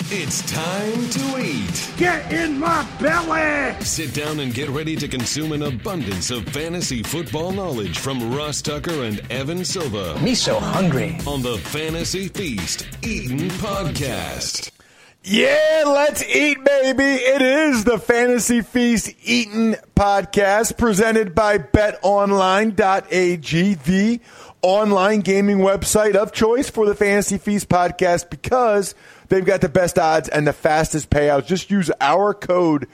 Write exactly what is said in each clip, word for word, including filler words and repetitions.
It's time to eat. Get in my belly! Sit down and get ready to consume an abundance of fantasy football knowledge from Ross Tucker and Evan Silva. Me so hungry. On the Fantasy Feast Eatin' Podcast. Yeah, let's eat, baby. It is the Fantasy Feast Eatin' Podcast presented by bet online dot a g, the online gaming website of choice for the Fantasy Feast Podcast because they've got the best odds and the fastest payouts. Just use our code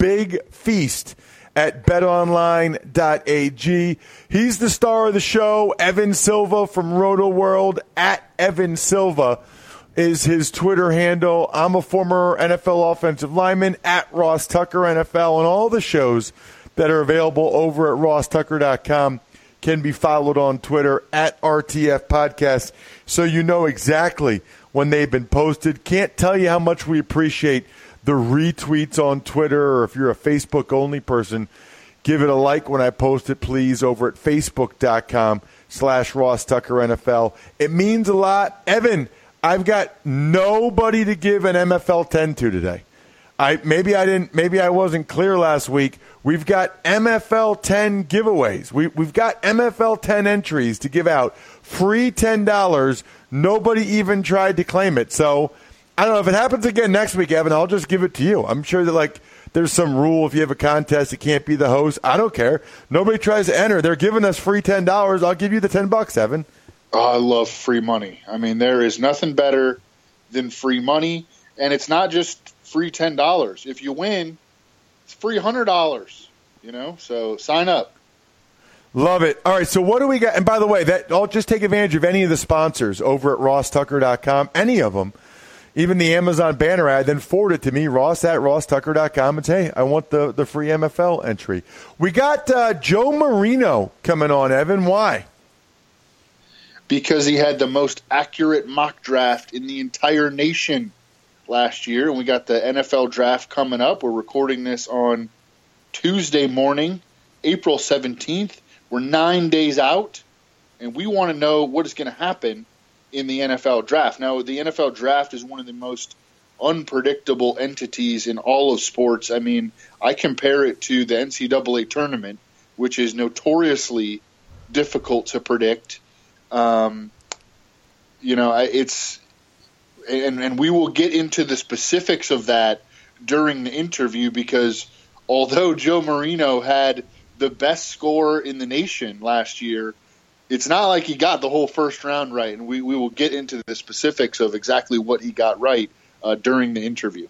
BIGFEAST at bet online dot a g. He's the star of the show, Evan Silva from Roto World, at Evan Silva is his Twitter handle. I'm a former N F L offensive lineman, at Ross Tucker N F L, and all the shows that are available over at ross tucker dot com can be followed on Twitter at R T F Podcast, so you know exactly when they've been posted. Can't tell you how much we appreciate the retweets on Twitter, or if you're a Facebook-only person, give it a like when I post it, please, over at facebook dot com slash Ross Tucker N F L. It means a lot. Evan, I've got nobody to give an M F L ten to today. I maybe I didn't maybe I wasn't clear last week. We've got M F L ten giveaways. We we've got M F L ten entries to give out. Free ten dollars. Nobody even tried to claim it. So I don't know if it happens again next week, Evan, I'll just give it to you. I'm sure that like there's some rule if you have a contest, it can't be the host. I don't care. Nobody tries to enter. They're giving us free ten dollars. I'll give you the ten bucks, Evan. Oh, I love free money. I mean, there is nothing better than free money, and it's not just free ten dollars. If you win, it's free one hundred dollars, you know, so sign up. Love it. All right, so what do we got? And by the way, that I'll just take advantage of any of the sponsors over at ross tucker dot com, any of them, even the Amazon banner ad, then forward it to me, Ross at ross tucker dot com, and say, hey, I want the, the free M F L entry. We got uh, Joe Marino coming on, Evan. Why? Because he had the most accurate mock draft in the entire nation last year, and we got the N F L draft coming up. We're recording this on Tuesday morning, April seventeenth. We're nine days out, and we want to know what is going to happen in the N F L draft. Now, the N F L draft is one of the most unpredictable entities in all of sports. I mean, I compare it to the N C double A tournament, which is notoriously difficult to predict. Um, you know, it's and, and we will get into the specifics of that during the interview because although Joe Marino had the best score in the nation last year, it's not like he got the whole first round right, and we, we will get into the specifics of exactly what he got right uh, during the interview.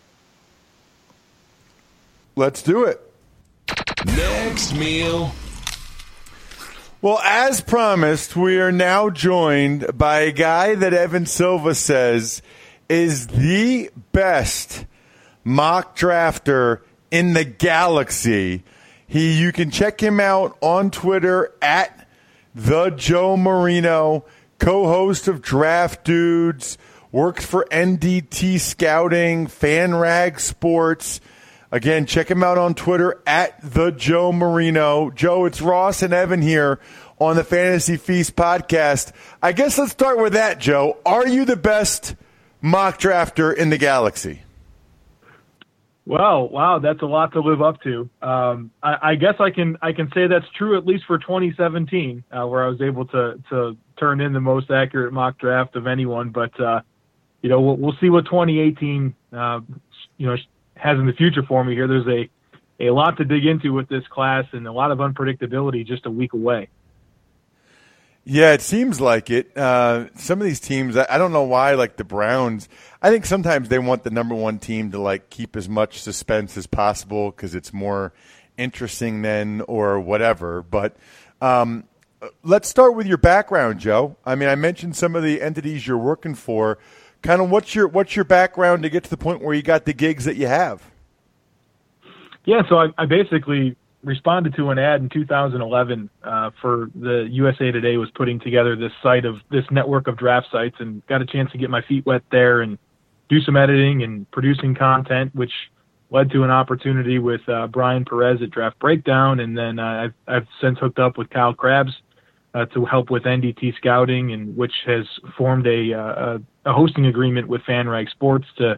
Let's do it. Next meal. Well, as promised, we are now joined by a guy that Evan Silva says is the best mock drafter in the galaxy. He, you can check him out on Twitter at the Joe Marino, co-host of Draft Dudes, works for N D T Scouting, FanRag Sports. Again, check him out on Twitter at the Joe Marino. Joe, it's Ross and Evan here on the Fantasy Feast podcast. I guess let's start with that, Joe. Are you the best mock drafter in the galaxy? Well, wow, that's a lot to live up to. Um, I, I guess I can I can say that's true at least for twenty seventeen, uh, where I was able to to turn in the most accurate mock draft of anyone. But uh, you know, we'll, we'll see what twenty eighteen uh, you know has in the future for me here. There's a a lot to dig into with this class and a lot of unpredictability just a week away. Yeah, it seems like it. Uh, some of these teams, I, I don't know why, like the Browns, I think sometimes they want the number one team to like keep as much suspense as possible because it's more interesting then or whatever. But um, let's start with your background, Joe. I mean, I mentioned some of the entities you're working for. Kind of what's your what's your background to get to the point where you got the gigs that you have? Yeah, so I, I basically responded to an ad in two thousand eleven uh, for the U S A Today was putting together this site of this network of draft sites, and got a chance to get my feet wet there and do some editing and producing content, which led to an opportunity with uh, Brian Perez at Draft Breakdown, and then uh, I've, I've since hooked up with Kyle Krabs uh, to help with N D T Scouting, and which has formed a, uh, a hosting agreement with FanRag Sports to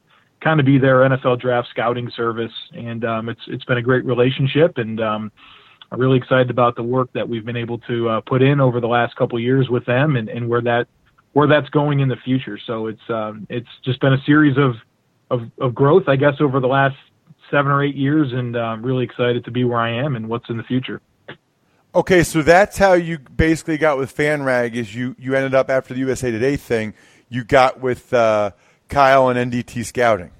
kind of be their N F L draft scouting service. And um, it's it's been a great relationship, and um, I'm really excited about the work that we've been able to uh, put in over the last couple of years with them, and, and where that where that's going in the future. So it's um, it's just been a series of, of of growth, I guess, over the last seven or eight years, and I'm really excited to be where I am and what's in the future. Okay, so that's how you basically got with FanRag. Is you you ended up after the U S A Today thing, you got with uh, Kyle and N D T Scouting.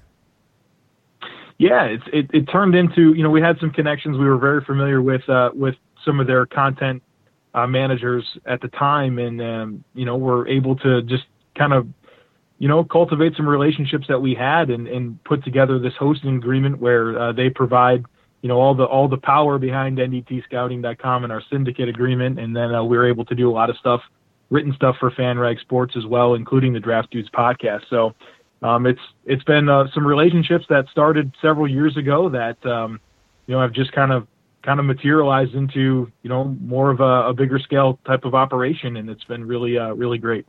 Yeah, it's, it it turned into, you know, we had some connections. We were very familiar with uh, with some of their content uh, managers at the time, and um, you know, we're able to just kind of, you know, cultivate some relationships that we had, and, and put together this hosting agreement where uh, they provide, you know, all the all the power behind N D T scouting dot com and our syndicate agreement, and then uh, we were able to do a lot of stuff, written stuff for FanRag Sports as well, including the Draft Dudes podcast. So um, it's it's been uh, some relationships that started several years ago that um, you know, have just kind of kind of materialized into, you know, more of a, a bigger scale type of operation, and it's been really uh, really great.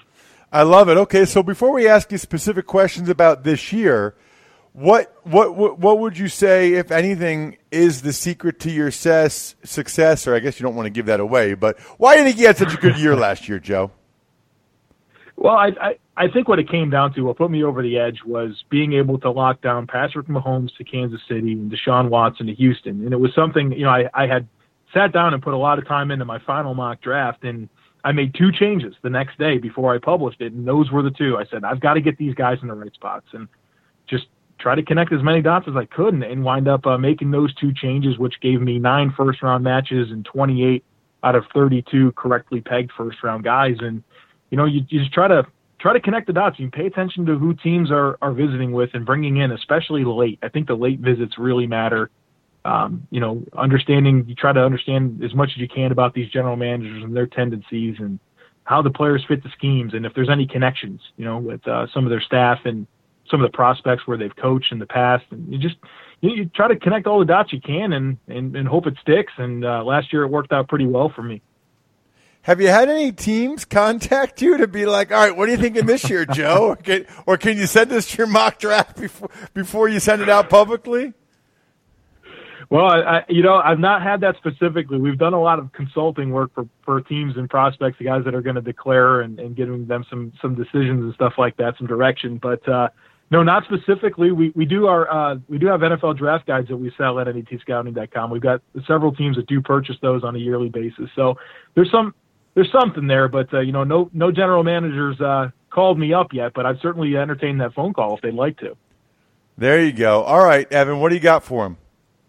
I love it. Okay, so before we ask you specific questions about this year, what what what, what would you say, if anything, is the secret to your success, success? Or I guess you don't want to give that away, but why do you think you had such a good year last year, Joe? Well, I, I I think what it came down to, what put me over the edge, was being able to lock down Patrick Mahomes to Kansas City and Deshaun Watson to Houston. And it was something, you know, I, I had sat down and put a lot of time into my final mock draft, and I made two changes the next day before I published it, and those were the two. I said, I've got to get these guys in the right spots, and just try to connect as many dots as I could, and, and wind up uh, making those two changes, which gave me nine first-round matches and twenty-eight out of thirty-two correctly pegged first-round guys. And, you know, you, you just try to try to connect the dots. You pay attention to who teams are, are visiting with and bringing in, especially late. I think the late visits really matter. Um, you know, understanding, you try to understand as much as you can about these general managers and their tendencies and how the players fit the schemes, and if there's any connections, you know, with uh, some of their staff and some of the prospects where they've coached in the past. And you just, you, you try to connect all the dots you can, and, and, and hope it sticks. And uh, last year it worked out pretty well for me. Have you had any teams contact you to be like, all right, what are you thinking this year, Joe? Or can, or can you send us your mock draft before, before you send it out publicly? Well, I, I, you know, I've not had that specifically. We've done a lot of consulting work for, for teams and prospects, the guys that are going to declare, and, and giving them some, some decisions and stuff like that, some direction. But uh, no, not specifically. We we do our uh, we do have N F L draft guides that we sell at N D T scouting dot com. We've got several teams that do purchase those on a yearly basis. So there's some there's something there, but uh, you know, no no general managers uh, called me up yet. But I'd certainly entertain that phone call if they'd like to. There you go. All right, Evan, what do you got for him?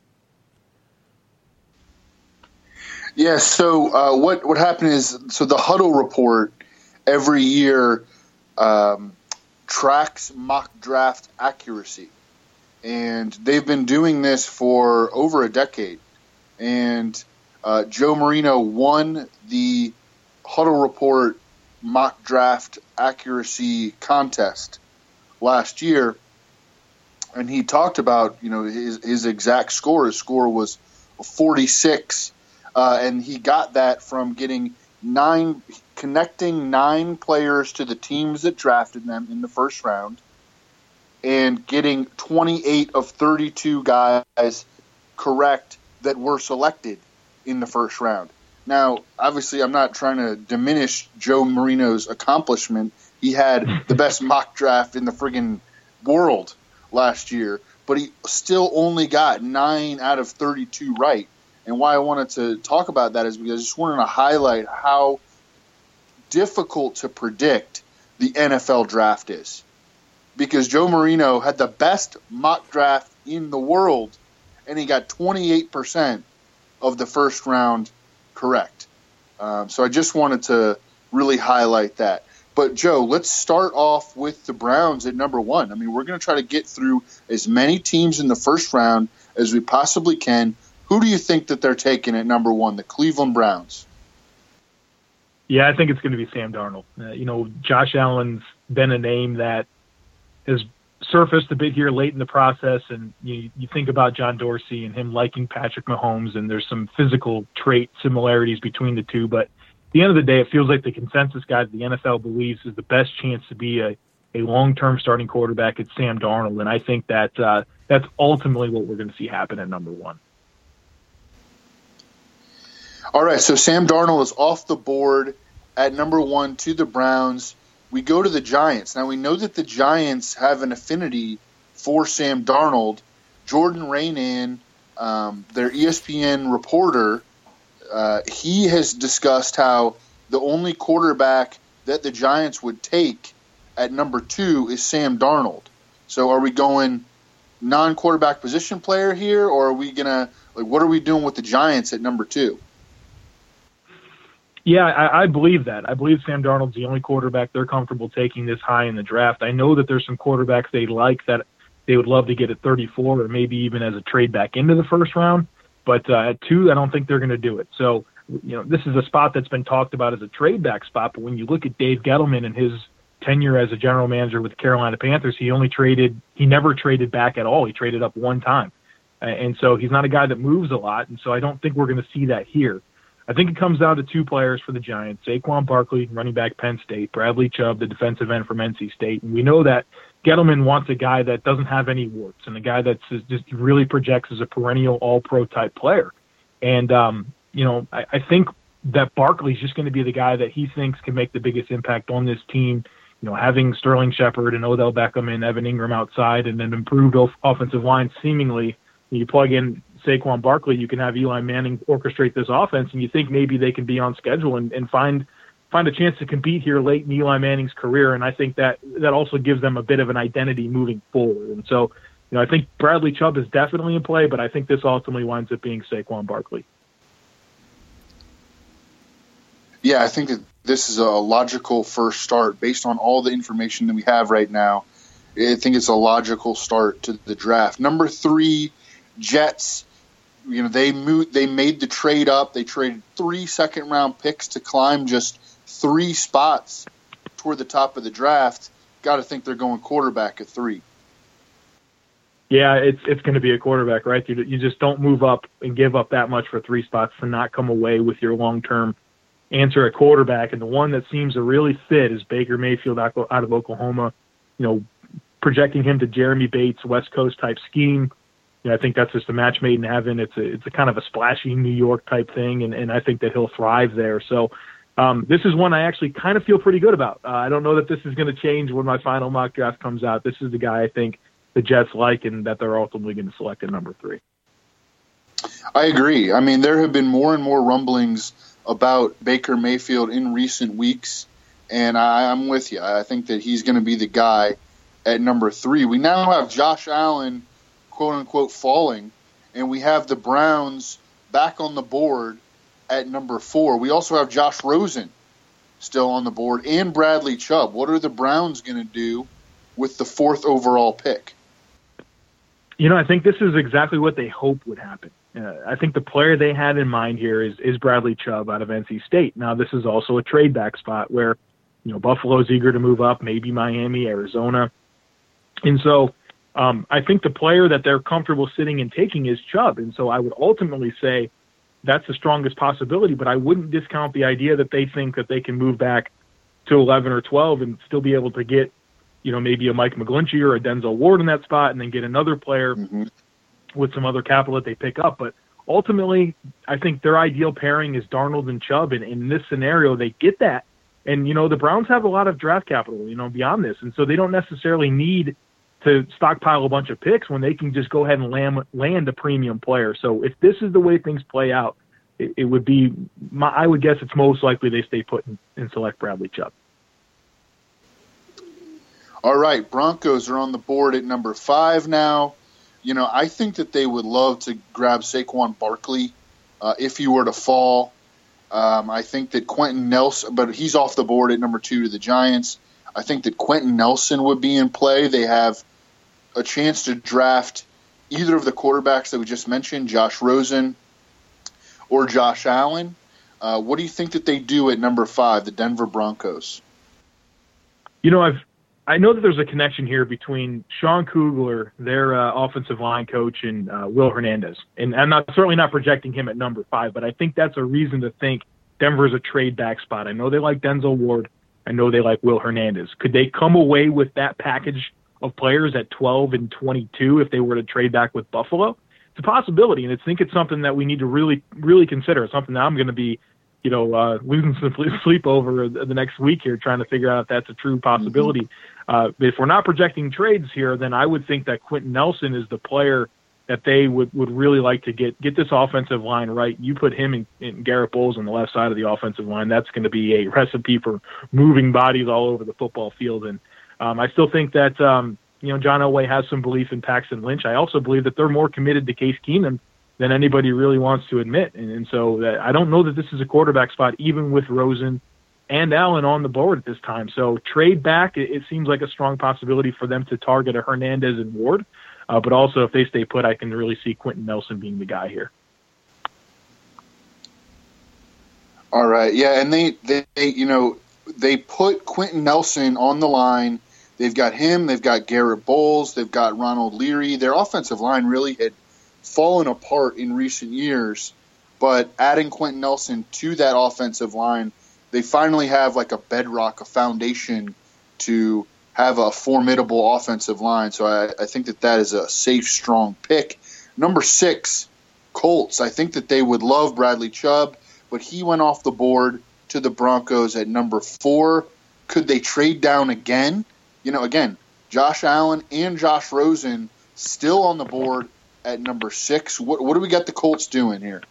Yeah, so uh, what what happened is, so the Huddle Report every year um, tracks mock draft accuracy, and they've been doing this for over a decade. And uh, Joe Marino won the Huddle Report mock draft accuracy contest last year, and he talked about, you know, his his exact score. His score was forty-six. Uh, and he got that from getting nine, connecting nine players to the teams that drafted them in the first round, and getting twenty-eight of thirty-two guys correct that were selected in the first round. Now, obviously, I'm not trying to diminish Joe Marino's accomplishment. He had the best mock draft in the friggin' world last year, but he still only got nine out of thirty-two right. And why I wanted to talk about that is because I just wanted to highlight how difficult to predict the N F L draft is. Because Joe Marino had the best mock draft in the world, and he got twenty-eight percent of the first round correct. Um, so I just wanted to really highlight that. But, Joe, let's start off with the Browns at number one. I mean, we're going to try to get through as many teams in the first round as we possibly can. Who do you think that they're taking at number one, the Cleveland Browns? Yeah, I think it's going to be Sam Darnold. Uh, you know, Josh Allen's been a name that has surfaced a bit here late in the process, and you, you think about John Dorsey and him liking Patrick Mahomes, and there's some physical trait similarities between the two. But at the end of the day, it feels like the consensus guy that the N F L believes is the best chance to be a a long-term starting quarterback, it's Sam Darnold. And I think that uh, that's ultimately what we're going to see happen at number one. All right, so Sam Darnold is off the board at number one to the Browns. We go to the Giants. Now, we know that the Giants have an affinity for Sam Darnold. Jordan Raanan, um, their E S P N reporter, uh, he has discussed how the only quarterback that the Giants would take at number two is Sam Darnold. So are we going non-quarterback position player here, or are we going to – like, what are we doing with the Giants at number two? Yeah, I, I believe that. I believe Sam Darnold's the only quarterback they're comfortable taking this high in the draft. I know that there's some quarterbacks they like that they would love to get at thirty-four or maybe even as a trade back into the first round. But uh, at two, I don't think they're going to do it. So, you know, this is a spot that's been talked about as a trade back spot. But when you look at Dave Gettleman and his tenure as a general manager with the Carolina Panthers, he only traded, he never traded back at all. He traded up one time. And so he's not a guy that moves a lot. And so I don't think we're going to see that here. I think it comes down to two players for the Giants, Saquon Barkley, running back Penn State, Bradley Chubb, the defensive end from N C State. And we know that Gettleman wants a guy that doesn't have any warts and a guy that just really projects as a perennial all-pro type player. And, um, you know, I, I think that Barkley's just going to be the guy that he thinks can make the biggest impact on this team. You know, having Sterling Shepard and Odell Beckham and Evan Ingram outside and an improved off- offensive line seemingly, you plug in Saquon Barkley, you can have Eli Manning orchestrate this offense, and you think maybe they can be on schedule and, and find find a chance to compete here late in Eli Manning's career. And I think that that also gives them a bit of an identity moving forward. And so, you know, I think Bradley Chubb is definitely in play, but I think this ultimately winds up being Saquon Barkley. Yeah, I think that this is a logical first start based on all the information that we have right now. I think it's a logical start to the draft. Number three, Jets. You know, they moved, they made the trade up. They traded three second round picks to climb just three spots toward the top of the draft. Got to think they're going quarterback at three. Yeah, it's it's going to be a quarterback, right? You, you just don't move up and give up that much for three spots to not come away with your long term answer at quarterback. And the one that seems to really fit is Baker Mayfield out of Oklahoma. You know, projecting him to Jeremy Bates, West Coast type scheme. You know, I think that's just a match made in heaven. It's a it's a kind of a splashy New York type thing, and, and I think that he'll thrive there. So um, this is one I actually kind of feel pretty good about. Uh, I don't know that this is going to change when my final mock draft comes out. This is the guy I think the Jets like and that they're ultimately going to select at number three. I agree. I mean, there have been more and more rumblings about Baker Mayfield in recent weeks, and I, I'm with you. I think that he's going to be the guy at number three. We now have Josh Allen, quote-unquote, falling, and we have the Browns back on the board at number four. We also have Josh Rosen still on the board and Bradley Chubb. What are the Browns going to do with the fourth overall pick? You know, I think this is exactly what they hope would happen. Uh, I think the player they had in mind here is, is Bradley Chubb out of N C State. Now, this is also a trade back spot where, you know, Buffalo's eager to move up, maybe Miami, Arizona. And so um, I think the player that they're comfortable sitting and taking is Chubb. And so I would ultimately say that's the strongest possibility, but I wouldn't discount the idea that they think that they can move back to eleven or twelve and still be able to get, you know, maybe a Mike McGlinchey or a Denzel Ward in that spot and then get another player mm-hmm. with some other capital that they pick up. But ultimately, I think their ideal pairing is Darnold and Chubb. And in this scenario, they get that. And, you know, the Browns have a lot of draft capital, you know, beyond this. And so they don't necessarily need to stockpile a bunch of picks when they can just go ahead and land, land a premium player. So if this is the way things play out, it, it would be, my, I would guess it's most likely they stay put and, and select Bradley Chubb. All right, Broncos are on the board at number five now. You know, I think that they would love to grab Saquon Barkley uh, if he were to fall. Um, I think that Quentin Nelson, but he's off the board at number two to the Giants. I think that Quentin Nelson would be in play. They have a chance to draft either of the quarterbacks that we just mentioned, Josh Rosen or Josh Allen. Uh, what do you think that they do at number five, the Denver Broncos? You know, I've I know that there's a connection here between Sean Kugler, their uh, offensive line coach, and uh, Will Hernandez. And I'm not certainly not projecting him at number five, but I think that's a reason to think Denver is a trade back spot. I know they like Denzel Ward. I know they like Will Hernandez. Could they come away with that package of players at twelve and twenty-two if they were to trade back with Buffalo? It's a possibility, and I think it's something that we need to really, really consider. It's something that I'm going to be, you know, uh, losing some sleep over the next week here, trying to figure out if that's a true possibility. Mm-hmm. Uh, if we're not projecting trades here, then I would think that Quentin Nelson is the player that they would, would really like to get get this offensive line right. You put him in, in Garrett Bowles on the left side of the offensive line, that's going to be a recipe for moving bodies all over the football field. And um, I still think that, um, you know, John Elway has some belief in Paxton Lynch. I also believe that they're more committed to Case Keenum than anybody really wants to admit. And, and so that, I don't know that this is a quarterback spot, even with Rosen and Allen on the board at this time. So trade back, it, it seems like a strong possibility for them to target a Hernandez and Ward. Uh, but also, if they stay put, I can really see Quentin Nelson being the guy here. All right, yeah, and they, they, you know, they put Quentin Nelson on the line. They've got him. They've got Garrett Bowles. They've got Ronald Leary. Their offensive line really had fallen apart in recent years, but adding Quentin Nelson to that offensive line, they finally have like a bedrock, a foundation to have a formidable offensive line. So I, I think that that is a safe, strong pick. Number six, Colts. I think that they would love Bradley Chubb, but he went off the board to the Broncos at number four. Could they trade down again? You know, again, Josh Allen and Josh Rosen still on the board at number six. What, what do we got the Colts doing here?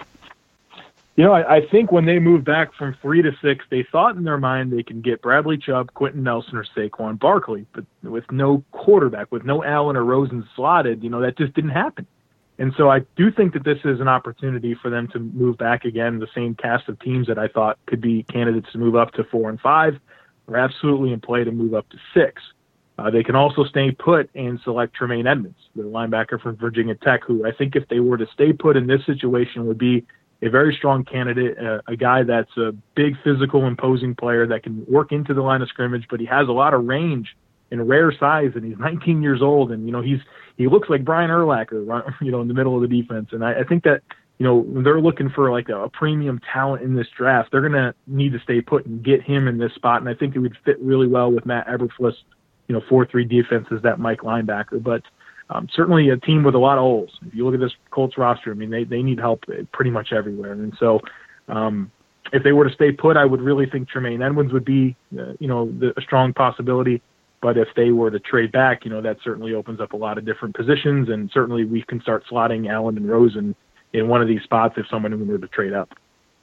You know, I, I think when they moved back from three to six, they thought in their mind they can get Bradley Chubb, Quentin Nelson, or Saquon Barkley, but with no quarterback, with no Allen or Rosen slotted, you know, that just didn't happen. And so I do think that this is an opportunity for them to move back again. The same cast of teams that I thought could be candidates to move up to four and five are absolutely in play to move up to six. Uh, they can also stay put and select Tremaine Edmonds, the linebacker from Virginia Tech, who I think if they were to stay put in this situation would be a very strong candidate, uh, a guy that's a big physical imposing player that can work into the line of scrimmage, but he has a lot of range and rare size, and he's nineteen years old, and, you know, he's he looks like Brian Urlacher, you know, in the middle of the defense. And I, I think that, you know, when they're looking for like a, a premium talent in this draft, they're going to need to stay put and get him in this spot, and I think it would fit really well with Matt Eberflus, you know, four three defenses, that Mike linebacker. But Um, certainly a team with a lot of holes. If you look at this Colts roster, I mean, they, they need help pretty much everywhere. And so um, if they were to stay put, I would really think Tremaine Edmonds would be, uh, you know, the, a strong possibility. But if they were to trade back, you know, that certainly opens up a lot of different positions. And certainly we can start slotting Allen and Rosen in one of these spots if someone were to trade up.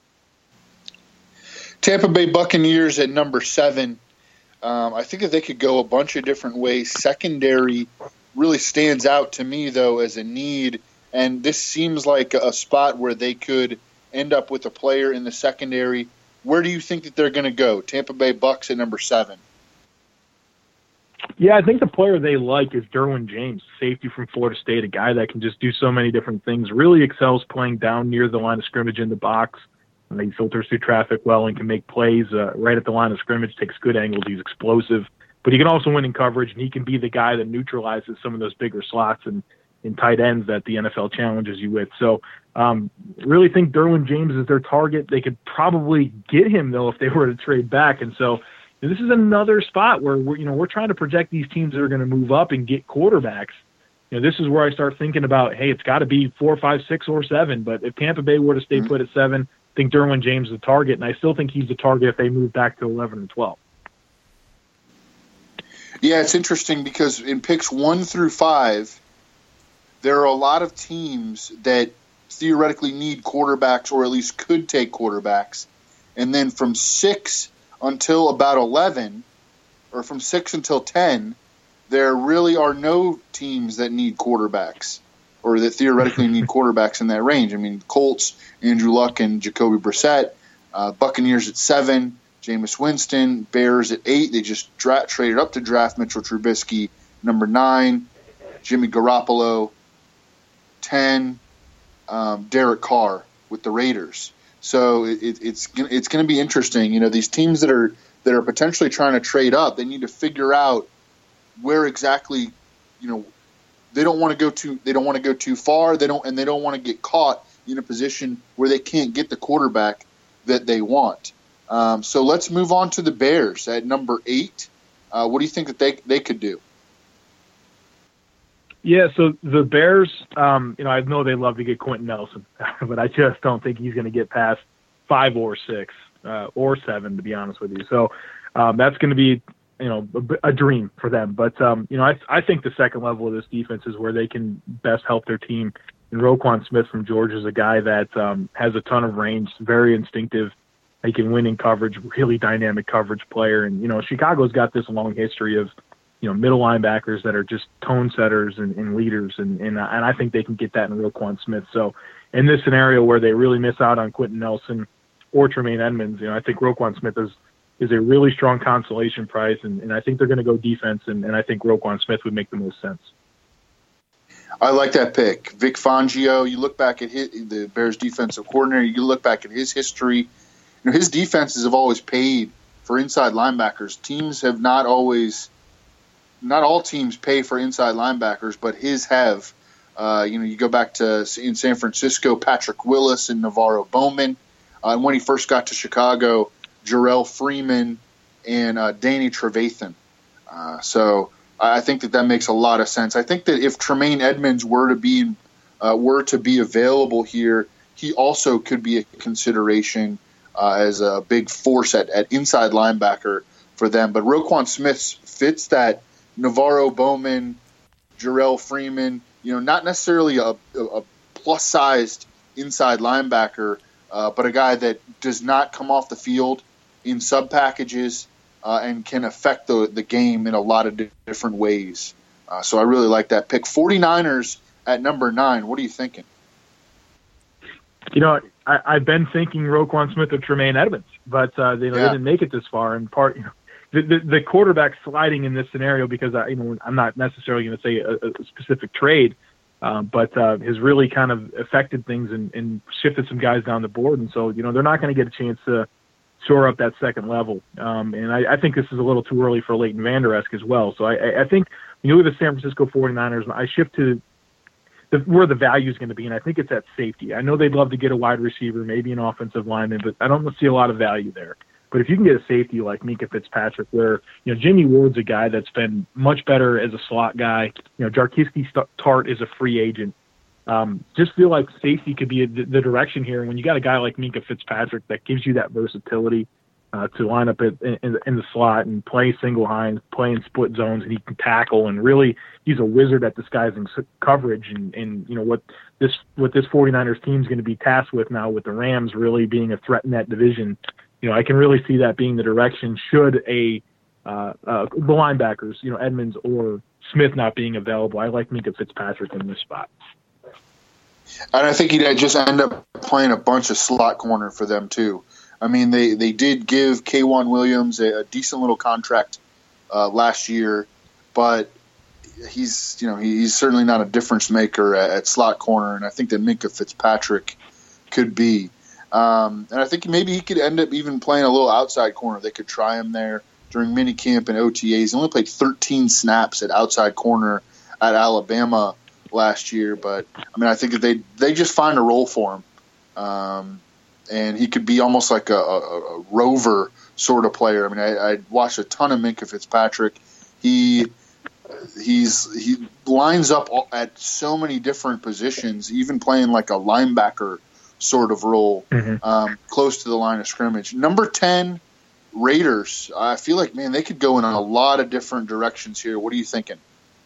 Tampa Bay Buccaneers at number seven. Um, I think that they could go a bunch of different ways. Secondary really stands out to me, though, as a need, and this seems like a spot where they could end up with a player in the secondary. Where do you think that they're going to go? Tampa Bay Bucs at number seven. Yeah, I think the player they like is Derwin James, safety from Florida State, a guy that can just do so many different things, really excels playing down near the line of scrimmage in the box. And he filters through traffic well and can make plays uh, right at the line of scrimmage, takes good angles, he's explosive. But he can also win in coverage, and he can be the guy that neutralizes some of those bigger slots and in tight ends that the N F L challenges you with. So um, really think Derwin James is their target. They could probably get him, though, if they were to trade back. And so this is another spot where we're, you know, we're trying to project these teams that are going to move up and get quarterbacks. You know, this is where I start thinking about, hey, it's got to be four, five, six, or seven. But if Tampa Bay were to stay mm-hmm. put at seven, I think Derwin James is the target, and I still think he's the target if they move back to eleven and twelve. Yeah, it's interesting because in picks one through five, there are a lot of teams that theoretically need quarterbacks or at least could take quarterbacks. And then from six until about eleven, or from six until ten, there really are no teams that need quarterbacks or that theoretically need quarterbacks in that range. I mean, Colts, Andrew Luck, and Jacoby Brissett, uh, Buccaneers at seven, Jameis Winston, Bears at eight. They just dra- traded up to draft Mitchell Trubisky. Number nine, Jimmy Garoppolo. ten, um, Derek Carr with the Raiders. So it, it, it's it's going to be interesting. You know, these teams that are that are potentially trying to trade up, they need to figure out where exactly. You know, they don't want to go too. They don't want to go too far. They don't, and they don't want to get caught in a position where they can't get the quarterback that they want. Um, so let's move on to the Bears at number eight. Uh, what do you think that they they could do? Yeah, so the Bears, um, you know, I know they love to get Quentin Nelson, but I just don't think he's going to get past five or six uh, or seven, to be honest with you. So um, that's going to be, you know, a, a dream for them. But, um, you know, I, I think the second level of this defense is where they can best help their team. And Roquan Smith from Georgia is a guy that um, has a ton of range, very instinctive. He can win in coverage, really dynamic coverage player. And, you know, Chicago's got this long history of, you know, middle linebackers that are just tone setters and, and leaders. And, and, and I think they can get that in Roquan Smith. So in this scenario where they really miss out on Quentin Nelson or Tremaine Edmonds, you know, I think Roquan Smith is, is a really strong consolation prize. And, and I think they're going to go defense. And, and I think Roquan Smith would make the most sense. I like that pick. Vic Fangio, you look back at his, the Bears defensive coordinator, you look back at his history. You know, his defenses have always paid for inside linebackers. Teams have not always – not all teams pay for inside linebackers, but his have. Uh, you know, you go back to in San Francisco, Patrick Willis and Navarro Bowman. Uh, and when he first got to Chicago, Jarrell Freeman and uh, Danny Trevathan. Uh, so I think that that makes a lot of sense. I think that if Tremaine Edmonds were to be uh, were to be available here, he also could be a consideration uh, as a big force at, at inside linebacker for them. But Roquan Smith fits that Navarro Bowman, Jarrell Freeman, you know, not necessarily a, a plus-sized inside linebacker, uh, but a guy that does not come off the field in sub-packages uh, and can affect the, the game in a lot of di- different ways. Uh, so I really like that pick. 49ers at number nine. What are you thinking? You know, I, I've been thinking Roquan Smith or Tremaine Edmonds, but uh, they, you know, Yeah. they didn't make it this far. And part, you know, the, the, the quarterback sliding in this scenario, because I, you know, I'm not necessarily going to say a, a specific trade, uh, but uh, has really kind of affected things and, and shifted some guys down the board. And so, you know, they're not going to get a chance to shore up that second level. Um, and I, I think this is a little too early for Leighton Vander Esch as well. So I, I think when you look at the San Francisco 49ers, I shift to the, where the value is going to be, and I think it's at safety. I know they'd love to get a wide receiver, maybe an offensive lineman, but I don't see a lot of value there. But if you can get a safety like Minkah Fitzpatrick, where, you know, Jimmy Ward's a guy that's been much better as a slot guy. You know, Jarkiski Tart is a free agent. Um, just feel like safety could be a, the direction here. And when you got a guy like Minkah Fitzpatrick that gives you that versatility uh, to line up in, in, in the slot and play single high, play in split zones, and he can tackle, and really he's a wizard at disguising coverage. And, and you know what this what this 49ers team is going to be tasked with now, with the Rams really being a threat in that division. You know, I can really see that being the direction should a uh, uh, the linebackers, you know, Edmonds or Smith not being available. I like Minkah Fitzpatrick in this spot. And I think he'd just end up playing a bunch of slot corner for them too. I mean, they, they did give K'Wan Williams a, a decent little contract uh, last year, but he's you know he's certainly not a difference maker at, at slot corner, and I think that Minkah Fitzpatrick could be. Um, and I think maybe he could end up even playing a little outside corner. They could try him there during minicamp and O T As. He only played thirteen snaps at outside corner at Alabama last year, but I mean, I think that they they just find a role for him, um, and he could be almost like a, a, a rover sort of player. I mean, I, I watched a ton of Minkah Fitzpatrick. He he's he lines up at so many different positions, even playing like a linebacker sort of role, mm-hmm. um, close to the line of scrimmage. Number ten, Raiders. I feel like, man, they could go in a lot of different directions here. What are you thinking?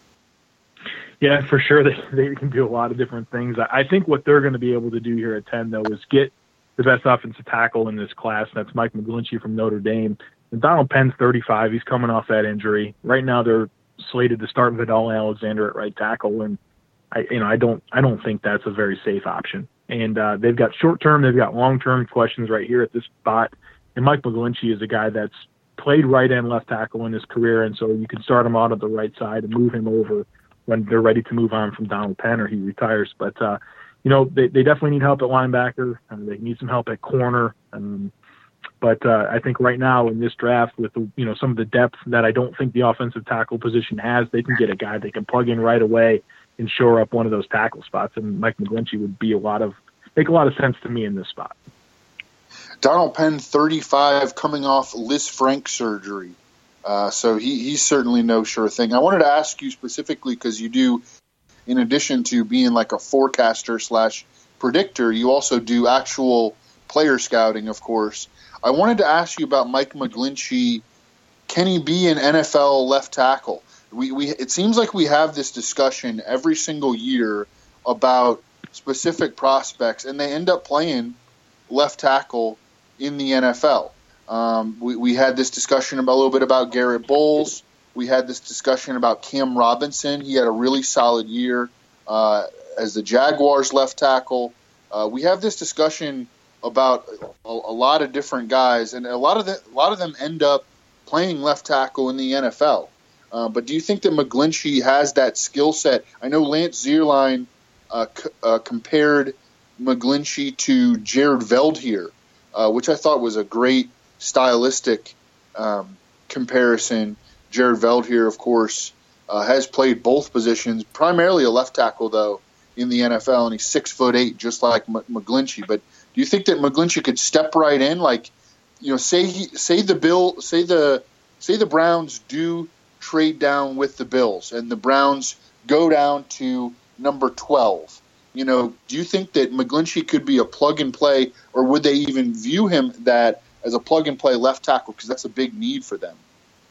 Yeah, for sure. They they can do a lot of different things. I think what they're going to be able to do here at ten, though, is get the best offensive tackle in this class. That's Mike McGlinchey from Notre Dame. And Donald Penn's thirty-five. He's coming off that injury. Right now, they're slated to start Vidal Alexander at right tackle, and I, you know, I don't, I don't think that's a very safe option. And uh, they've got short-term, they've got long-term questions right here at this spot. And Mike McGlinchey is a guy that's played right and left tackle in his career, and so you can start him out at the right side and move him over when they're ready to move on from Donald Penn or he retires. But, uh, you know, they, they definitely need help at linebacker. And they need some help at corner. Um, but uh, I think right now in this draft with, the, you know, some of the depth that I don't think the offensive tackle position has, they can get a guy they can plug in right away and shore up one of those tackle spots. And Mike McGlinchey would be a lot of, make a lot of sense to me in this spot. Donald Penn, thirty-five, coming off Liz Frank surgery. Uh, so he, he's certainly no sure thing. I wanted to ask you specifically because you do, in addition to being like a forecaster slash predictor, you also do actual player scouting, of course. I wanted to ask you about Mike McGlinchey. Can he be an N F L left tackle? We, we it seems like we have this discussion every single year about specific prospects, and they end up playing left tackle in the N F L. Um, we, we had this discussion about, a little bit about Garrett Bowles. We had this discussion about Cam Robinson. He had a really solid year uh, as the Jaguars left tackle. Uh, we have this discussion about a, a lot of different guys, and a lot of the, a lot of them end up playing left tackle in the N F L. Uh, but do you think that McGlinchey has that skill set? I know Lance Zierlein uh, c- uh, compared McGlinchey to Jared Veldheer, uh, which I thought was a great stylistic um, comparison. Jared Veldheer, of course, uh, has played both positions, primarily a left tackle, though, in the N F L, and he's six foot eight, just like M- McGlinchey. But do you think that McGlinchey could step right in? Like, you know, say he, say the Bill, say the say the Browns do trade down with the Bills, and the Browns go down to number twelve. You know, do you think that McGlinchey could be a plug and play, or would they even view him that as a plug and play left tackle, because that's a big need for them?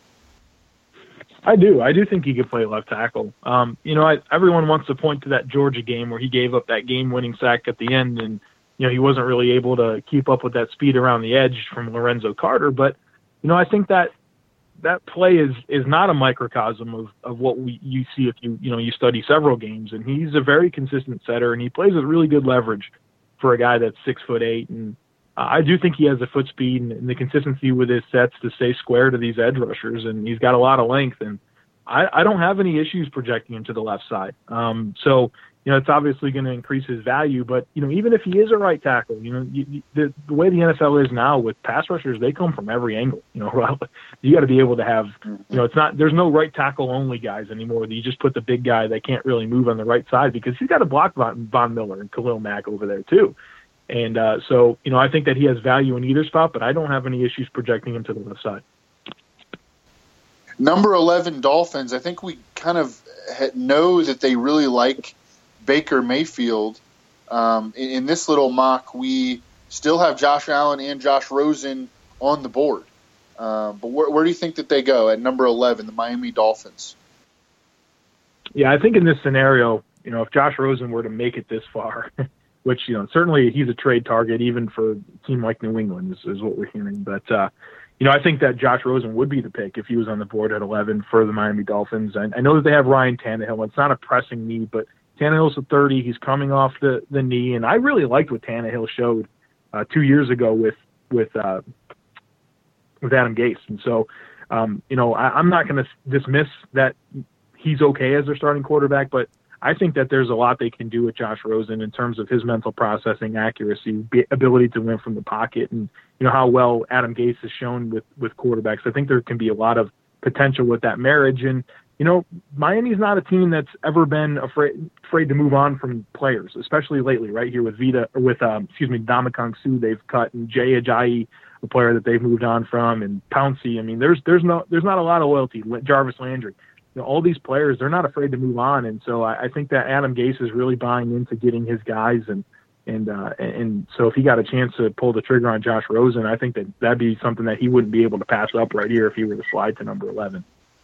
I do. I do think he could play left tackle. Um, you know, I, everyone wants to point to that Georgia game where he gave up that game-winning sack at the end, and you know he wasn't really able to keep up with that speed around the edge from Lorenzo Carter. But you know, I think that that play is is not a microcosm of, of what we you see if you you know you study several games. And he's a very consistent setter, and he plays with really good leverage for a guy that's six foot eight. And uh, I do think he has the foot speed and, and the consistency with his sets to stay square to these edge rushers, and he's got a lot of length. And I, I don't have any issues projecting him to the left side. Um, so. You know, it's obviously going to increase his value, but, you know, even if he is a right tackle, you know, you, you, the, the way the N F L is now with pass rushers, they come from every angle. You know, you got to be able to have, you know, it's not, there's no right tackle only guys anymore. You just put the big guy that can't really move on the right side because he's got to block Von, Von Miller and Khalil Mack over there too. And uh, so, you know, I think that he has value in either spot, but I don't have any issues projecting him to the left side. Number eleven, Dolphins. I think we kind of know that they really like Baker Mayfield. Um, in, in this little mock, we still have Josh Allen and Josh Rosen on the board. Um, but where, where do you think that they go at number eleven, the Miami Dolphins? Yeah, I think in this scenario, you know, if Josh Rosen were to make it this far, which, you know, certainly he's a trade target even for a team like New England is, is what we're hearing. But, uh, you know, I think that Josh Rosen would be the pick if he was on the board at eleven for the Miami Dolphins. I, I know that they have Ryan Tannehill. It's not a pressing need, but Tannehill's at thirty. He's coming off the, the knee, and I really liked what Tannehill showed uh, two years ago with with uh, with Adam Gase. And so, um, you know, I, I'm not going to dismiss that he's okay as their starting quarterback, but I think that there's a lot they can do with Josh Rosen in terms of his mental processing, accuracy, ability to win from the pocket, and you know how well Adam Gase has shown with with quarterbacks. I think there can be a lot of potential with that marriage. And you know, Miami's not a team that's ever been afraid afraid to move on from players, especially lately, right here with Vita, or with um, excuse me, Ndamukong Suh they've cut, and Jay Ajayi, a player that they've moved on from, and Pouncey. I mean, there's there's no there's not a lot of loyalty. Jarvis Landry, you know, all these players, they're not afraid to move on, and so I, I think that Adam Gase is really buying into getting his guys, and and uh, and so if he got a chance to pull the trigger on Josh Rosen, I think that that'd be something that he wouldn't be able to pass up right here if he were to slide to number eleven.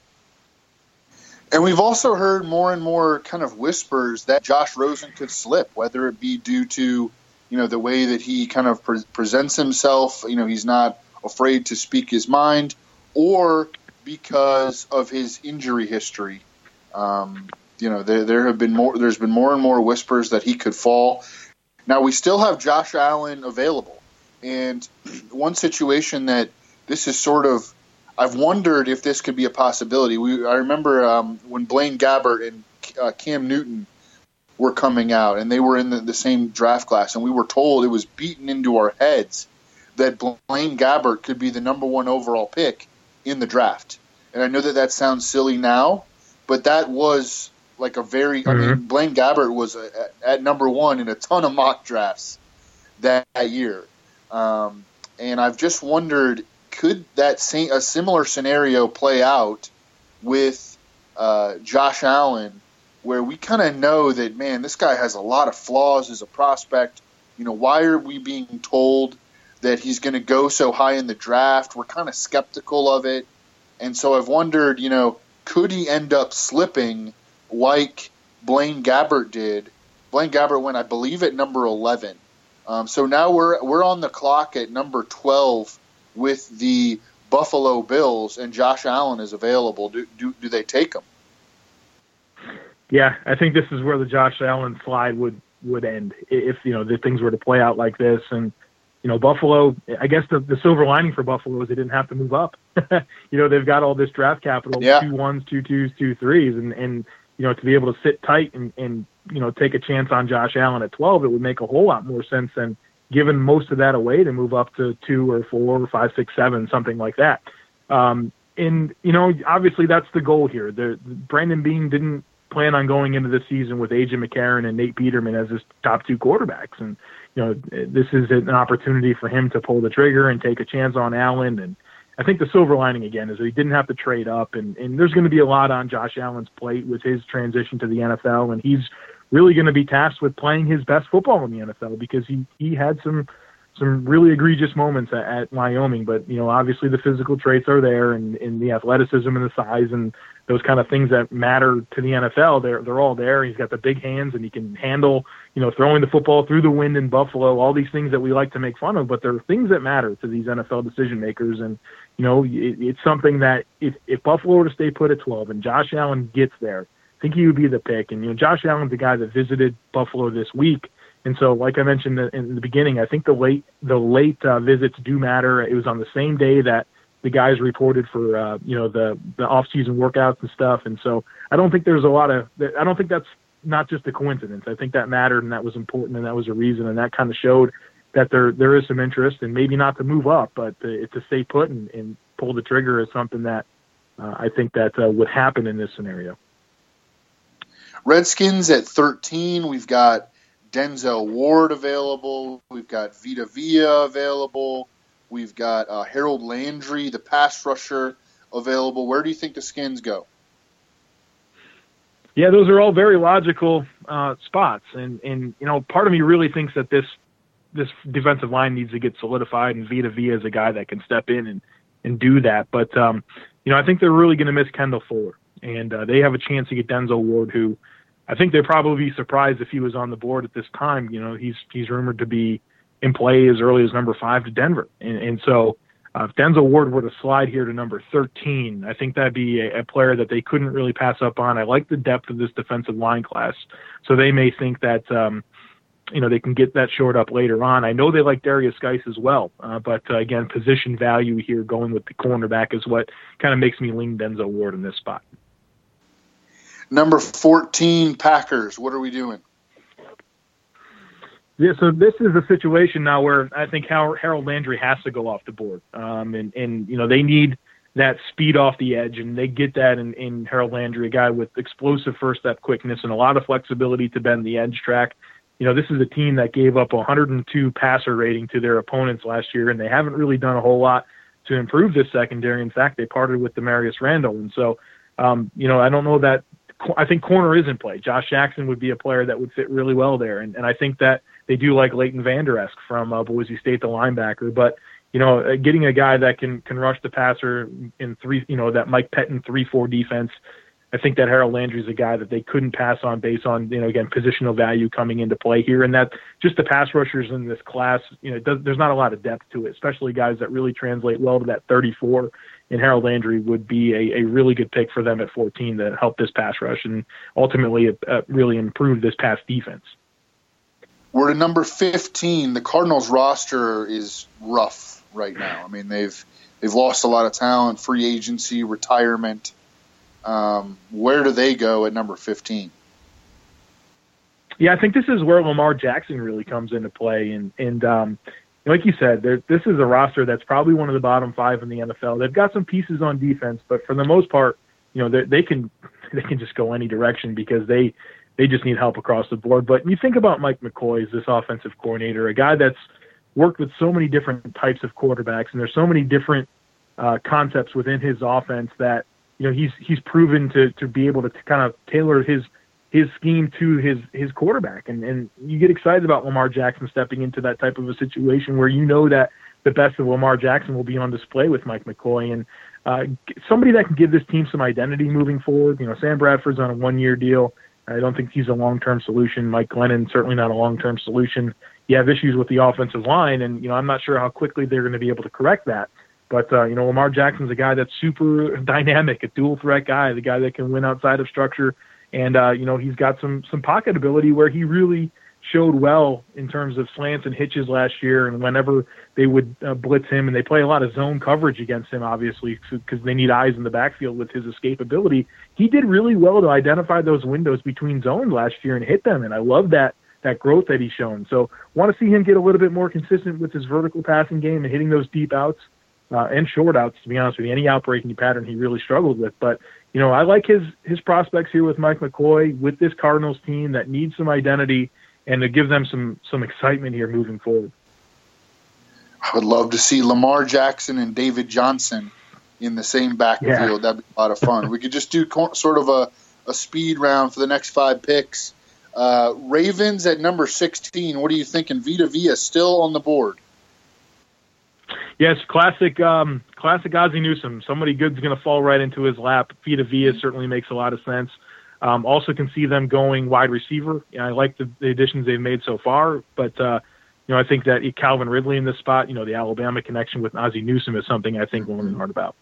And we've also heard more and more kind of whispers that Josh Rosen could slip, whether it be due to, you know, the way that he kind of pre- presents himself. You know, he's not afraid to speak his mind, or because of his injury history. Um, you know, there, there have been more. There's been more and more whispers that he could fall. Now we still have Josh Allen available, and one situation that this is sort of, I've wondered if this could be a possibility. We, I remember um, when Blaine Gabbert and uh, Cam Newton were coming out, and they were in the, the same draft class, and we were told, it was beaten into our heads, that Blaine Gabbert could be the number one overall pick in the draft. And I know that that sounds silly now, but that was like a very, mm-hmm. I mean, Blaine Gabbert was a, at number one in a ton of mock drafts that, that year. Um, and I've just wondered, could that same, a similar scenario play out with uh, Josh Allen, where we kind of know that, man, this guy has a lot of flaws as a prospect. You know, why are we being told that he's going to go so high in the draft? We're kind of skeptical of it. And so I've wondered, you know, could he end up slipping like Blaine Gabbert did? Blaine Gabbert went, I believe, at number eleven. Um, so now we're we're on the clock at number twelve with the Buffalo Bills, and Josh Allen is available. Do do, do they take him? Yeah, I think this is where the Josh Allen slide would, would end if, you know, the things were to play out like this. And, you know, Buffalo, I guess the, the silver lining for Buffalo is they didn't have to move up. You know, they've got all this draft capital, yeah. two ones, two twos, two threes, and, and, you know, to be able to sit tight and, and, you know, take a chance on Josh Allen at twelve, it would make a whole lot more sense than giving most of that away to move up to two or four or five, six, seven, something like that. Um, and, you know, obviously that's the goal here. The, Brandon Beane didn't plan on going into the season with A J McCarron and Nate Peterman as his top two quarterbacks. And, you know, this is an opportunity for him to pull the trigger and take a chance on Allen. And I think the silver lining, again, is that he didn't have to trade up. And, and there's going to be a lot on Josh Allen's plate with his transition to the N F L. And he's really going to be tasked with playing his best football in the N F L because he, he had some some really egregious moments at, at Wyoming. But, you know, obviously the physical traits are there, and, and the athleticism and the size and those kind of things that matter to the N F L, they're, they're all there. He's got the big hands, and he can handle, you know, throwing the football through the wind in Buffalo, all these things that we like to make fun of, but they're things that matter to these N F L decision makers. And, you know, it, it's something that if, if Buffalo were to stay put at twelve and Josh Allen gets there, I think he would be the pick. And, you know, Josh Allen's the guy that visited Buffalo this week. And so, like I mentioned in the beginning, I think the late the late uh, visits do matter. It was on the same day that the guys reported for uh, you know the the off-season workouts and stuff. And so, I don't think there's a lot of I don't think that's not just a coincidence. I think that mattered, and that was important, and that was a reason, and that kind of showed that there there is some interest, and maybe not to move up, but to, to stay put and, and pull the trigger is something that uh, I think that uh, would happen in this scenario. Redskins at thirteen, we've got Denzel Ward available. We've got Vita Vea available. We've got uh, Harold Landry, the pass rusher, available. Where do you think the Skins go? Yeah, those are all very logical uh, spots. And, and, you know, part of me really thinks that this this defensive line needs to get solidified, and Vita Vea is a guy that can step in and, and do that. But, um, you know, I think they're really going to miss Kendall Fuller. And uh, they have a chance to get Denzel Ward, who I think they'd probably be surprised if he was on the board at this time. You know, he's he's rumored to be in play as early as number five to Denver. And, and so uh, if Denzel Ward were to slide here to number thirteen, I think that'd be a, a player that they couldn't really pass up on. I like the depth of this defensive line class. So they may think that, um, you know, they can get that shored up later on. I know they like Darius Geis as well. Uh, but, uh, again, position value here going with the cornerback is what kind of makes me lean Denzel Ward in this spot. Number fourteen, Packers. What are we doing? Yeah, so this is a situation now where I think Harold Landry has to go off the board. Um, and, and, you know, they need that speed off the edge, and they get that in, in Harold Landry, a guy with explosive first-step quickness and a lot of flexibility to bend the edge track. You know, this is a team that gave up one hundred two passer rating to their opponents last year, and they haven't really done a whole lot to improve this secondary. In fact, they parted with Demarius Randall. And so, um, you know, I don't know that – I think corner is in play. Josh Jackson would be a player that would fit really well there. And, and I think that they do like Leighton Vander Esch from uh, Boise State, the linebacker. But, you know, getting a guy that can, can rush the passer in three, you know, that Mike Pettin three four defense, I think that Harold Landry is a guy that they couldn't pass on based on, you know, again, positional value coming into play here. And that just the pass rushers in this class, you know, it does, there's not a lot of depth to it, especially guys that really translate well to that thirty-four. And Harold Landry would be a, a really good pick for them at fourteen to help this pass rush and ultimately uh, really improve this pass defense. We're to number fifteen. The Cardinals roster is rough right now. I mean, they've they've lost a lot of talent, free agency, retirement. Um, where do they go at number fifteen? Yeah, I think this is where Lamar Jackson really comes into play. And, and um, like you said, this is a roster that's probably one of the bottom five in the N F L. They've got some pieces on defense, but for the most part, you know, they, they can they can just go any direction because they they just need help across the board. But you think about Mike McCoy as this offensive coordinator, a guy that's worked with so many different types of quarterbacks, and there's so many different uh, concepts within his offense that, you know, he's he's proven to to be able to kind of tailor his his scheme to his his quarterback. And, and you get excited about Lamar Jackson stepping into that type of a situation where you know that the best of Lamar Jackson will be on display with Mike McCoy, and uh, somebody that can give this team some identity moving forward. You know, Sam Bradford's on a one-year deal. I don't think he's a long-term solution. Mike Glennon, certainly not a long-term solution. You have issues with the offensive line, and, you know, I'm not sure how quickly they're going to be able to correct that. But, uh, you know, Lamar Jackson's a guy that's super dynamic, a dual-threat guy, the guy that can win outside of structure. And, uh, you know, he's got some some pocket ability where he really showed well in terms of slants and hitches last year. And whenever they would uh, blitz him, and they play a lot of zone coverage against him, obviously, because they need eyes in the backfield with his escapability, he did really well to identify those windows between zones last year and hit them. And I love that that growth that he's shown. So want to see him get a little bit more consistent with his vertical passing game and hitting those deep outs uh, and short outs, to be honest with you. Any outbreaking pattern he really struggled with. But, you know, I like his his prospects here with Mike McCoy, with this Cardinals team that needs some identity and to give them some some excitement here moving forward. I would love to see Lamar Jackson and David Johnson in the same backfield. Yeah. That'd be a lot of fun. We could just do sort of a, a speed round for the next five picks. Uh, Ravens at number sixteen. What are you thinking? Vita Vea still on the board? Yes, classic um, classic Ozzie Newsome. Somebody good's going to fall right into his lap. Vita Vea certainly makes a lot of sense. Um, also can see them going wide receiver. You know, I like the, the additions they've made so far, but uh, you know, I think that Calvin Ridley in this spot, you know, the Alabama connection with Ozzie Newsome is something I think we'll learn hard about.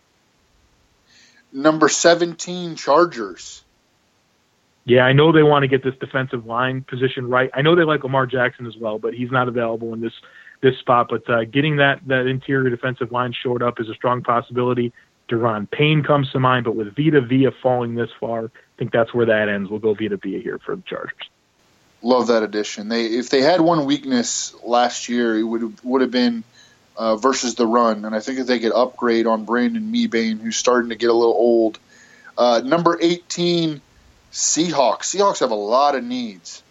Number seventeen, Chargers. Yeah, I know they want to get this defensive line position right. I know they like Lamar Jackson as well, but he's not available in this this spot. But uh, getting that that interior defensive line shored up is a strong possibility. Deron Payne comes to mind, but with Vita Vea falling this far, I think that's where that ends. We'll go Vita Vea here for the Chargers. Love that addition. They if they had one weakness last year, it would would have been uh, versus the run, and I think if they could upgrade on Brandon Mebane, who's starting to get a little old. Uh, number eighteen, Seahawks. Seahawks have a lot of needs.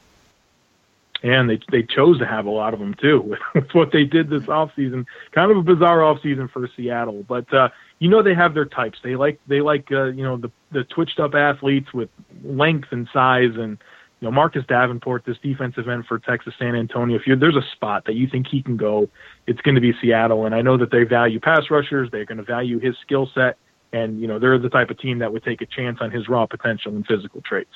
And they they chose to have a lot of them, too, with what they did this offseason. Kind of a bizarre offseason for Seattle. But, uh, you know, they have their types. They like, they like uh, you know, the, the twitched-up athletes with length and size. And, you know, Marcus Davenport, this defensive end for Texas San Antonio, if you're, there's a spot that you think he can go, it's going to be Seattle. And I know that they value pass rushers. They're going to value his skill set. And, you know, they're the type of team that would take a chance on his raw potential and physical traits.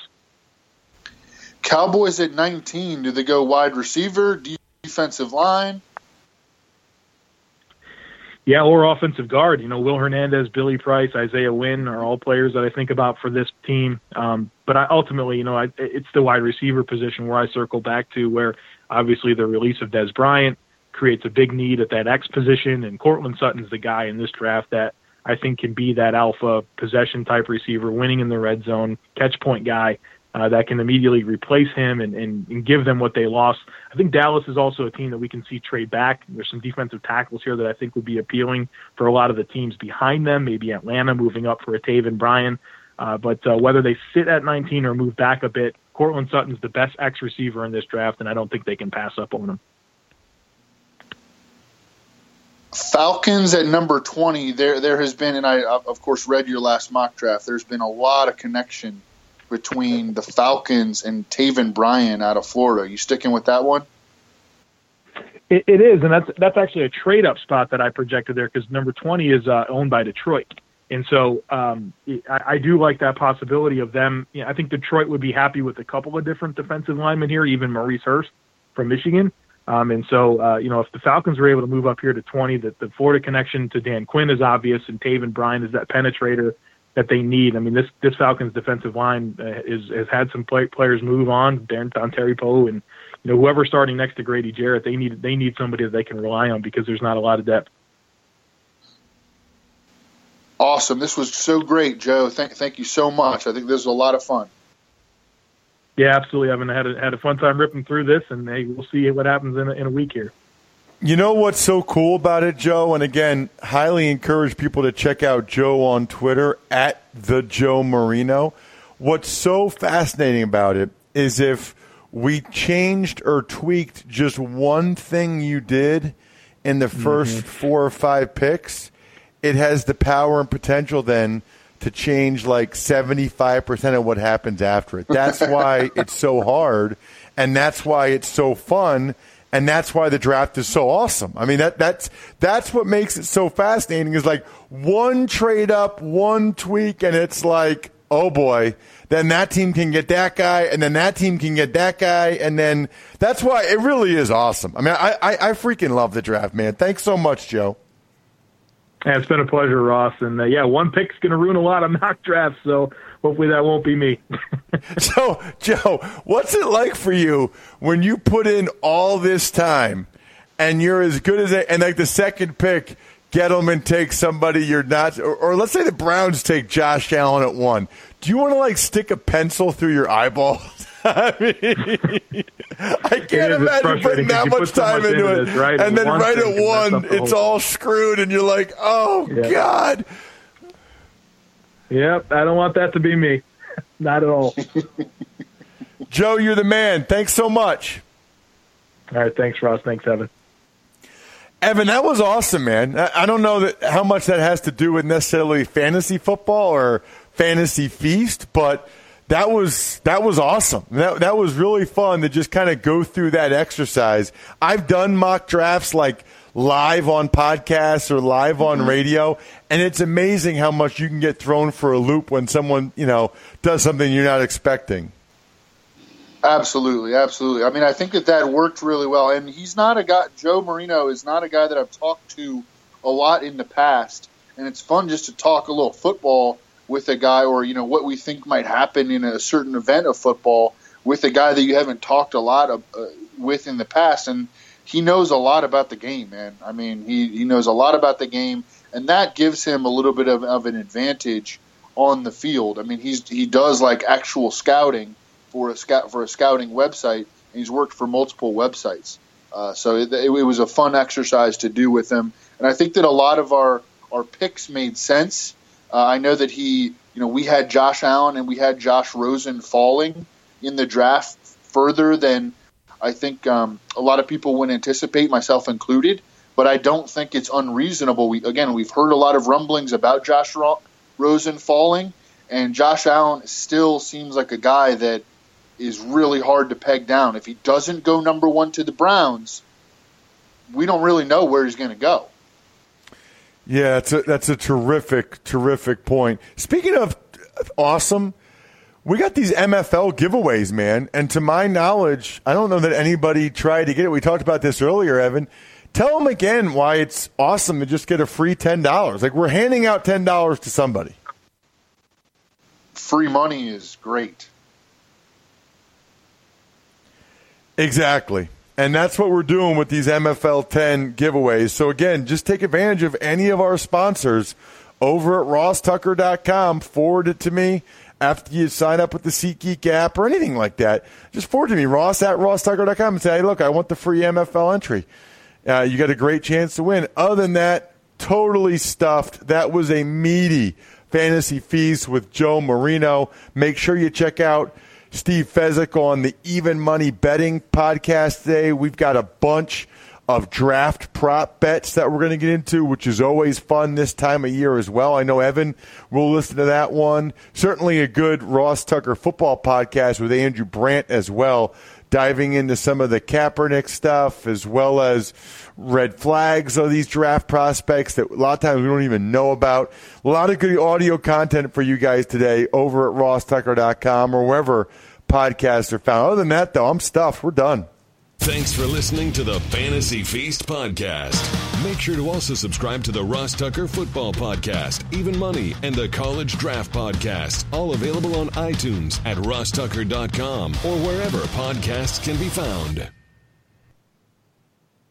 Cowboys at nineteen, do they go wide receiver, defensive line? Yeah, or offensive guard. You know, Will Hernandez, Billy Price, Isaiah Wynn are all players that I think about for this team. Um, but I, ultimately, you know, I, it's the wide receiver position where I circle back to, where obviously the release of Dez Bryant creates a big need at that X position, and Cortland Sutton's the guy in this draft that I think can be that alpha possession-type receiver, winning in the red zone, catch-point guy. Uh, that can immediately replace him and, and, and give them what they lost. I think Dallas is also a team that we can see trade back. There's some defensive tackles here that I think would be appealing for a lot of the teams behind them, maybe Atlanta moving up for a Taven Bryan. Uh, but uh, whether they sit at nineteen or move back a bit, Cortland Sutton's the best X receiver in this draft, and I don't think they can pass up on him. Falcons at number twenty, there there has been, and I, of course, read your last mock draft, there's been a lot of connection between the Falcons and Taven Bryan out of Florida. You sticking with that one? It, it is, and that's that's actually a trade-up spot that I projected there because number twenty is uh, owned by Detroit. And so um, I, I do like that possibility of them. You know, I think Detroit would be happy with a couple of different defensive linemen here, even Maurice Hurst from Michigan. Um, and so, uh, you know, if the Falcons were able to move up here to twenty, that the Florida connection to Dan Quinn is obvious, and Taven Bryan is that penetrator that they need. I mean, this this Falcons defensive line uh, is has had some play, players move on, Darren Terry Poe, and you know whoever's starting next to Grady Jarrett, they need they need somebody that they can rely on because there's not a lot of depth. Awesome, this was so great, Joe. Thank thank you so much. I think this was a lot of fun. Yeah, absolutely. I've had a, had a fun time ripping through this, and hey, we'll see what happens in a, in a week here. You know what's so cool about it, Joe? And again, highly encourage people to check out Joe on Twitter, at the Joe Marino. What's so fascinating about it is if we changed or tweaked just one thing you did in the first mm-hmm. four or five picks, it has the power and potential then to change like seventy-five percent of what happens after it. That's why it's so hard, and that's why it's so fun, and that's why the draft is so awesome. I mean, that that's that's what makes it so fascinating is like one trade up, one tweak, and it's like, oh boy, then that team can get that guy, and then that team can get that guy, and then that's why it really is awesome. I mean, I, I, I freaking love the draft, man. Thanks so much, Joe. Yeah, it's been a pleasure, Ross. And, uh, yeah, one pick's going to ruin a lot of mock drafts, so hopefully that won't be me. So, Joe, what's it like for you when you put in all this time and you're as good as – and, like, the second pick, Gettleman takes somebody you're not – or, or let's say the Browns take Josh Allen at one. Do you want to, like, stick a pencil through your eyeball? I mean, I can't imagine putting that much time into it. This, right? And then right at one, it's all screwed, and you're like, oh, yeah. God. Yep, I don't want that to be me. Not at all. Joe, you're the man. Thanks so much. All right, thanks, Ross. Thanks, Evan. Evan, that was awesome, man. I don't know that how much that has to do with necessarily fantasy football or fantasy feast, but that was that was awesome. That that was really fun to just kind of go through that exercise. I've done mock drafts like live on podcasts or live on mm-hmm. radio, and it's amazing how much you can get thrown for a loop when someone, you know, does something you're not expecting. Absolutely, absolutely. I mean, I think that that worked really well. And he's not a guy, Joe Marino is not a guy that I've talked to a lot in the past. And it's fun just to talk a little football with a guy, or, you know, what we think might happen in a certain event of football with a guy that you haven't talked a lot of, uh, with in the past. And he knows a lot about the game, man. I mean, he, he knows a lot about the game, and that gives him a little bit of, of an advantage on the field. I mean, he's he does like actual scouting for a scout for a scouting website, and he's worked for multiple websites. Uh, so it, it, it was a fun exercise to do with him, and I think that a lot of our our picks made sense. Uh, I know that he, you know, we had Josh Allen and we had Josh Rosen falling in the draft further than I think um, a lot of people would anticipate, myself included. But I don't think it's unreasonable. We again, we've heard a lot of rumblings about Josh Ro- Rosen falling, and Josh Allen still seems like a guy that is really hard to peg down. If he doesn't go number one to the Browns, we don't really know where he's going to go. Yeah, that's a, that's a terrific, terrific point. Speaking of awesome, we got these M F L giveaways, man. And to my knowledge, I don't know that anybody tried to get it. We talked about this earlier, Evan. Tell them again why it's awesome to just get a free ten dollars. Like, we're handing out ten dollars to somebody. Free money is great. Exactly. And that's what we're doing with these M F L ten giveaways. So, again, just take advantage of any of our sponsors over at ross tucker dot com. Forward it to me after you sign up with the SeatGeek app or anything like that. Just forward it to me, ross at ross tucker dot com, and say, hey, look, I want the free M F L entry. Uh, you got a great chance to win. Other than that, totally stuffed. That was a meaty fantasy feast with Joe Marino. Make sure you check out Steve Fezzik on the Even Money Betting podcast today. We've got a bunch of draft prop bets that we're going to get into, which is always fun this time of year as well. I know Evan will listen to that one. Certainly a good Ross Tucker football podcast with Andrew Brandt as well, diving into some of the Kaepernick stuff as well as red flags of these draft prospects that a lot of times we don't even know about. A lot of good audio content for you guys today over at ross tucker dot com or wherever podcasts are found. Other than that, though, I'm stuffed. We're done. Thanks for listening to the Fantasy Feast podcast. Make sure to also subscribe to the Ross Tucker Football Podcast, Even Money, and the College Draft Podcast, all available on iTunes at ross tucker dot com or wherever podcasts can be found.